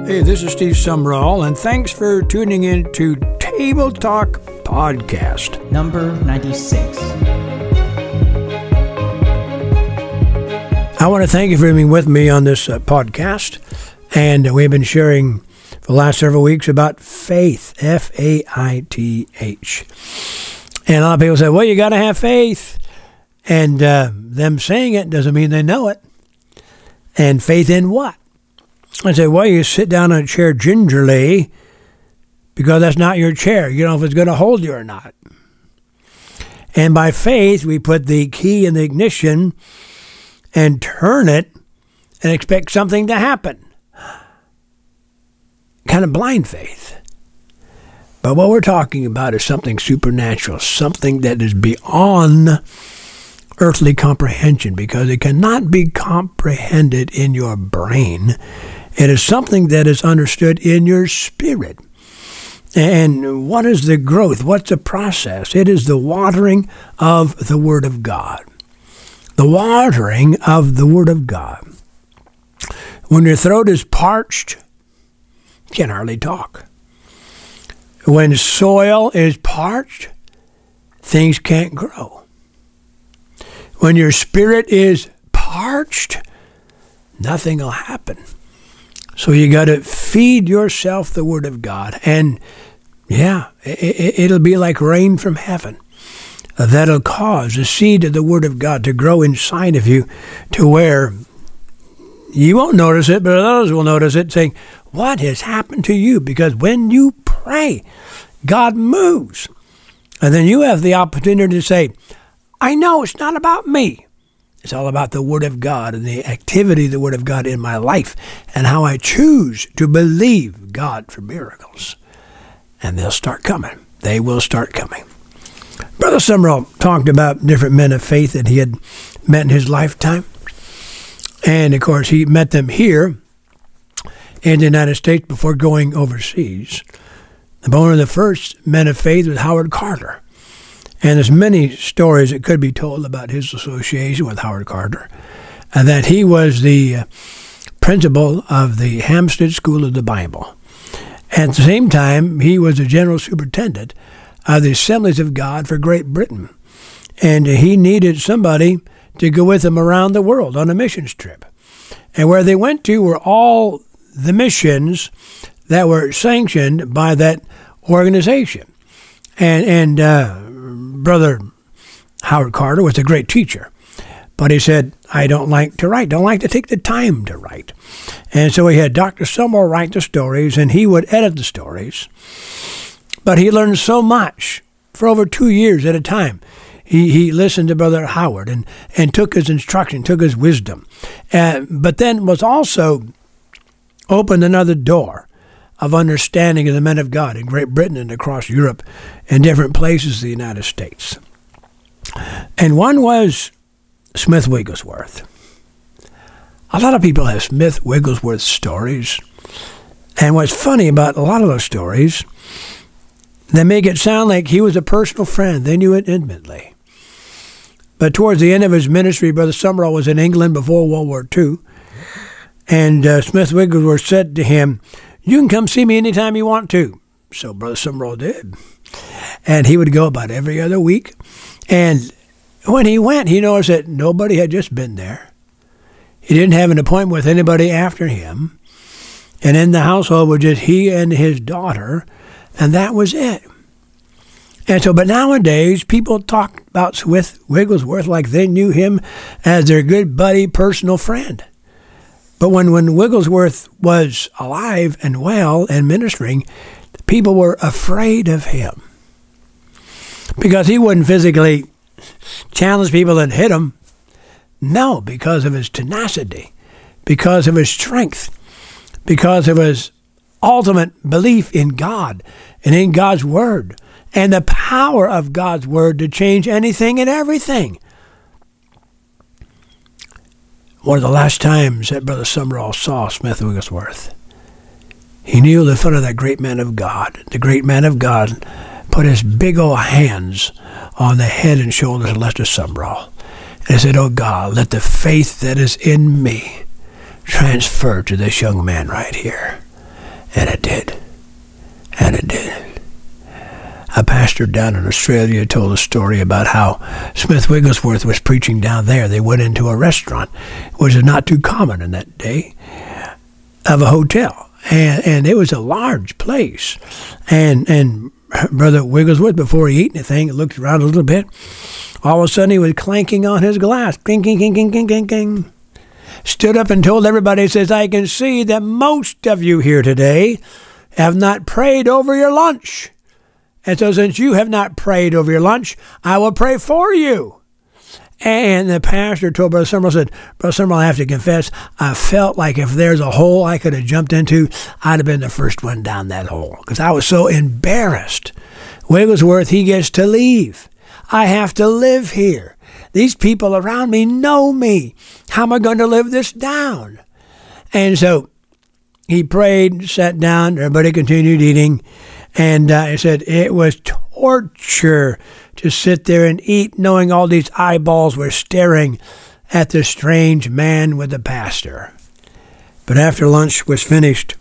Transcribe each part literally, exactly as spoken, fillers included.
Hey, this is Steve Sumrall, and thanks for tuning in to Table Talk Podcast. Number ninety-six. I want to thank you for being with me on this uh, podcast, and we've been sharing for the last several weeks about faith, F A I T H. And a lot of people say, well, you got to have faith. And uh, them saying it doesn't mean they know it. And faith in what? I say, well, you sit down in a chair gingerly because that's not your chair. You don't know if it's going to hold you or not. And by faith, we put the key in the ignition and turn it and expect something to happen. Kind of blind faith. But what we're talking about is something supernatural, something that is beyond earthly comprehension, because it cannot be comprehended in your brain. It is something that is understood in your spirit. And what is the growth? What's the process? It is the watering of the Word of God. The watering of the Word of God. When your throat is parched, you can hardly talk. When soil is parched, things can't grow. When your spirit is parched, nothing will happen. So you got to feed yourself the Word of God. And yeah, it, it'll be like rain from heaven. That'll cause the seed of the Word of God to grow inside of you to where you won't notice it, but others will notice it, saying, what has happened to you? Because when you pray, God moves. And then you have the opportunity to say, I know it's not about me. It's all about the Word of God and the activity of the Word of God in my life and how I choose to believe God for miracles. And they'll start coming. They will start coming. Brother Sumrall talked about different men of faith that he had met in his lifetime. And, of course, he met them here in the United States before going overseas. One of the first men of faith was Howard Carter. And there's many stories that could be told about his association with Howard Carter. And that he was the uh, principal of the Hampstead School of the Bible. At the same time, he was the general superintendent of the Assemblies of God for Great Britain. And he needed somebody to go with him around the world on a missions trip. And where they went to were all the missions that were sanctioned by that organization. And, and uh, Brother Howard Carter was a great teacher. But he said, I don't like to write, don't like to take the time to write. And so he had Doctor Sumrall write the stories, and he would edit the stories. But he learned so much for over two years at a time. He he listened to Brother Howard and, and took his instruction, took his wisdom. Uh, but then was also opened another door of understanding of the men of God in Great Britain and across Europe and different places of the United States. And one was Smith Wigglesworth. A lot of people have Smith Wigglesworth stories. And what's funny about a lot of those stories, they make it sound like he was a personal friend. They knew it intimately. But towards the end of his ministry, Brother Sumrall was in England before World War Two. And uh, Smith Wigglesworth said to him, you can come see me anytime you want to. So Brother Sumrall did. And he would go about every other week. And when he went, he noticed that nobody had just been there. He didn't have an appointment with anybody after him. And in the household were just he and his daughter. And that was it. And so, but nowadays, people talk about Smith Wigglesworth like they knew him as their good buddy, personal friend. But when, when Wigglesworth was alive and well and ministering, people were afraid of him. Because he wouldn't physically challenge people and hit them. No, because of his tenacity, because of his strength, because of his ultimate belief in God and in God's Word and the power of God's Word to change anything and everything. One of the last times that Brother Sumrall saw Smith Wigglesworth, he kneeled in front of that great man of God. The great man of God put his big old hands on the head and shoulders of Lester Sumrall and said, oh God, let the faith that is in me transfer to this young man right here. And it did. And it did. A pastor down in Australia told a story about how Smith Wigglesworth was preaching down there. They went into a restaurant, which is not too common in that day, of a hotel. And and it was a large place. And and Brother Wigglesworth, before he ate anything, looked around a little bit. All of a sudden, he was clanking on his glass. Clink, clink, clink, clink, clink, clink, clink. Stood up and told everybody, says, I can see that most of you here today have not prayed over your lunch. And so since you have not prayed over your lunch, I will pray for you. And the pastor told Brother Summerall, said, Brother Summerall, I have to confess, I felt like if there's a hole I could have jumped into, I'd have been the first one down that hole because I was so embarrassed. Wigglesworth, he gets to leave. I have to live here. These people around me know me. How am I going to live this down? And so he prayed, sat down, everybody continued eating, and uh, he said it was torture to sit there and eat knowing all these eyeballs were staring at the strange man with the pastor. But after lunch was finished,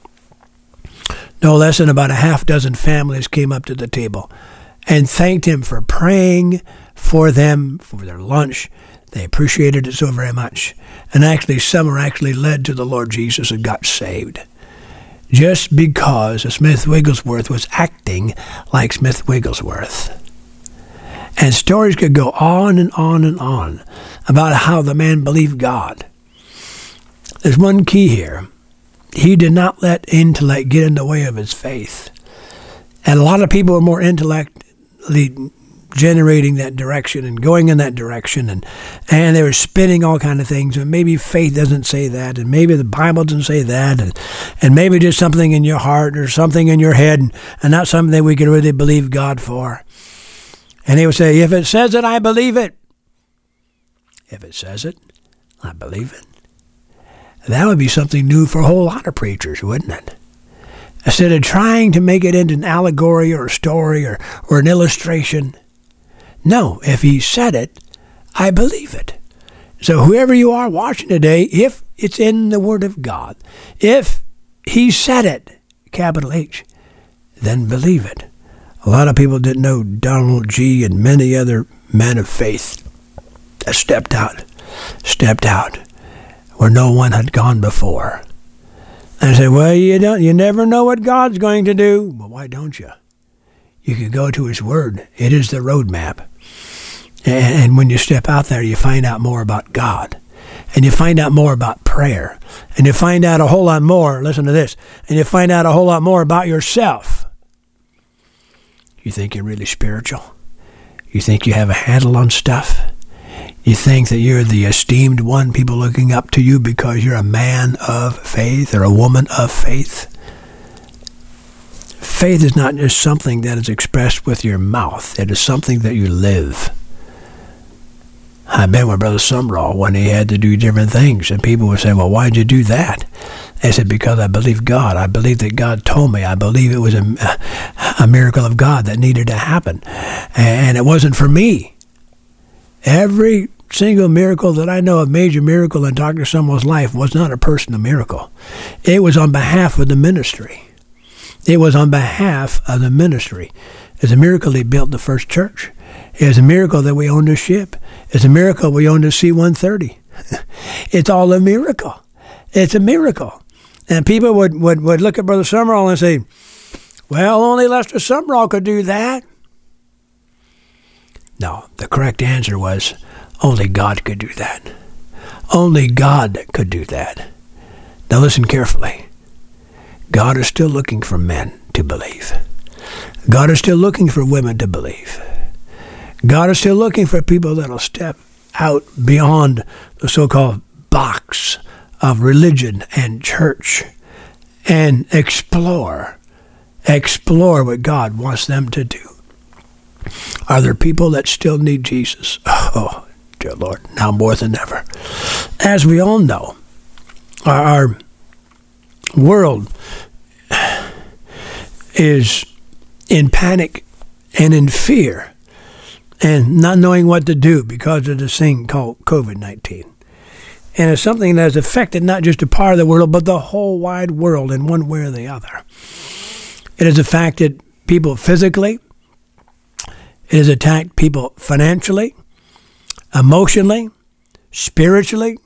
no less than about a half dozen families came up to the table and thanked him for praying for them, for their lunch. They appreciated it so very much. And actually, some were actually led to the Lord Jesus and got saved. Just because Smith Wigglesworth was acting like Smith Wigglesworth. And stories could go on and on and on about how the man believed God. There's one key here. He did not let intellect get in the way of his faith. And a lot of people are more intellectually generating that direction and going in that direction, and and they were spinning all kind of things, and maybe faith doesn't say that, and maybe the Bible doesn't say that, and and maybe just something in your heart or something in your head, and, and not something that we can really believe God for. And they would say, if it says it, I believe it. If it says it, I believe it. That would be something new for a whole lot of preachers, wouldn't it? Instead of trying to make it into an allegory or a story or, or an illustration. No, if he said it, I believe it. So whoever you are watching today, if it's in the Word of God, if he said it, capital H, then believe it. A lot of people didn't know Donald G. and many other men of faith that stepped out, stepped out where no one had gone before. And I said, well, you don't, you never know what God's going to do. Well, why don't you? You can go to his Word. It is the roadmap. And when you step out there, you find out more about God. And you find out more about prayer. And you find out a whole lot more, listen to this, and you find out a whole lot more about yourself. You think you're really spiritual? You think you have a handle on stuff? You think that you're the esteemed one, people looking up to you because you're a man of faith or a woman of faith? Faith is not just something that is expressed with your mouth. It is something that you live. I've been with Brother Summerall when he had to do different things, and people would say, well, why'd you do that? I said, because I believe God. I believe that God told me. I believe it was a, a miracle of God that needed to happen. And it wasn't for me. Every single miracle that I know of, major miracle in Doctor Summerall's life, was not a personal miracle. It was on behalf of the ministry. It was on behalf of the ministry. It's a miracle he built the first church. It's a miracle that we owned a ship. It's a miracle we owned a C one thirty. It's all a miracle. It's a miracle. And people would, would, would look at Brother Summerall and say, well, only Lester Summerall could do that. No, the correct answer was, only God could do that. Only God could do that. Now listen carefully. God is still looking for men to believe. God is still looking for women to believe. God is still looking for people that will step out beyond the so-called box of religion and church and explore, explore what God wants them to do. Are there people that still need Jesus? Oh, dear Lord, now more than ever. As we all know, our, our world is in panic and in fear and not knowing what to do because of this thing called covid nineteen. And it's something that has affected not just a part of the world, but the whole wide world in one way or the other. It has affected people physically. It has attacked people financially, emotionally, spiritually.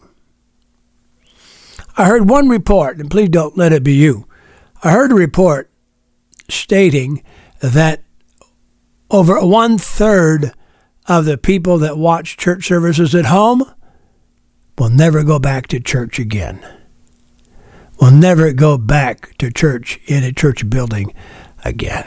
I heard one report, and please don't let it be you. I heard a report stating that over one-third of the people that watch church services at home will never go back to church again. Will never go back to church in a church building again.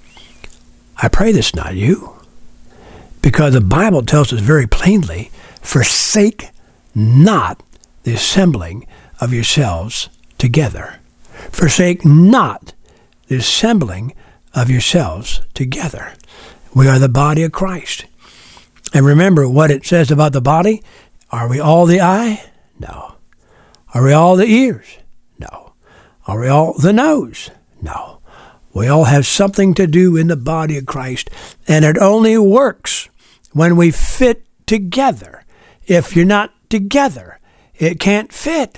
I pray this not you, because the Bible tells us very plainly, forsake not the assembling of yourselves together. Forsake not the assembling of yourselves together. We are the body of Christ. And remember what it says about the body. Are we all the eye? No. Are we all the ears? No. Are we all the nose? No. We all have something to do in the body of Christ, and it only works when we fit together. If you're not together, it can't fit.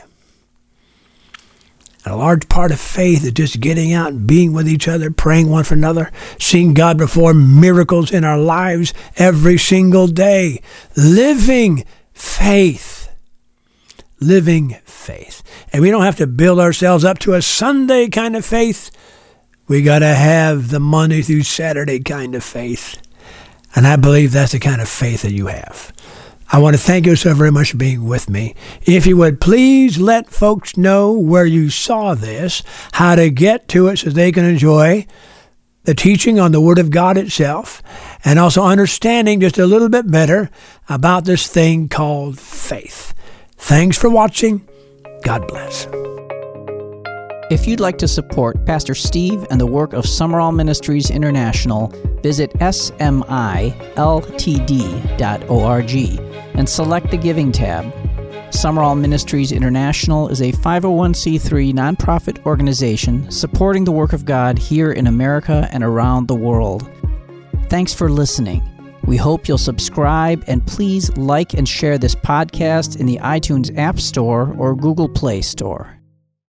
And a large part of faith is just getting out and being with each other, praying one for another, seeing God perform miracles in our lives every single day. Living faith. Living faith. And we don't have to build ourselves up to a Sunday kind of faith. We got to have the Monday through Saturday kind of faith. And I believe that's the kind of faith that you have. I want to thank you so very much for being with me. If you would please let folks know where you saw this, how to get to it so they can enjoy the teaching on the Word of God itself, and also understanding just a little bit better about this thing called faith. Thanks for watching. God bless. If you'd like to support Pastor Steve and the work of Summerall Ministries International, visit S M I L T D dot org and select the Giving tab. Summerall Ministries International is a five oh one c three nonprofit organization supporting the work of God here in America and around the world. Thanks for listening. We hope you'll subscribe, and please like and share this podcast in the iTunes App Store or Google Play Store.